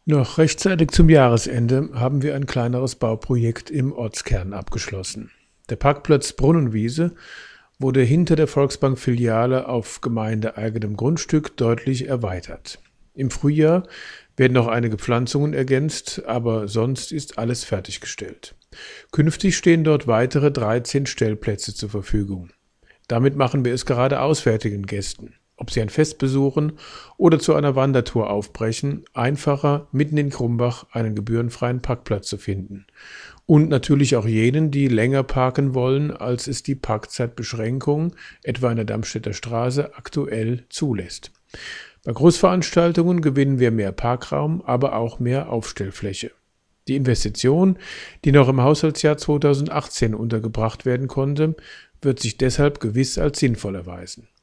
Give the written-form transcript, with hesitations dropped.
Noch rechtzeitig zum Jahresende haben wir ein kleineres Bauprojekt im Ortskern abgeschlossen. Der Parkplatz Brunnenwiese wurde hinter der Volksbank-Filiale auf gemeindeeigenem Grundstück deutlich erweitert. Im Frühjahr werden noch einige Pflanzungen ergänzt, aber sonst ist alles fertiggestellt. Künftig stehen dort weitere 13 Stellplätze zur Verfügung. Damit machen wir es gerade auswärtigen Gästen, ob sie ein Fest besuchen oder zu einer Wandertour aufbrechen, einfacher, mitten in Krumbach einen gebührenfreien Parkplatz zu finden. Und natürlich auch jenen, die länger parken wollen, als es die Parkzeitbeschränkung, etwa in der Darmstädter Straße, aktuell zulässt. Bei Großveranstaltungen gewinnen wir mehr Parkraum, aber auch mehr Aufstellfläche. Die Investition, die noch im Haushaltsjahr 2018 untergebracht werden konnte, wird sich deshalb gewiss als sinnvoll erweisen.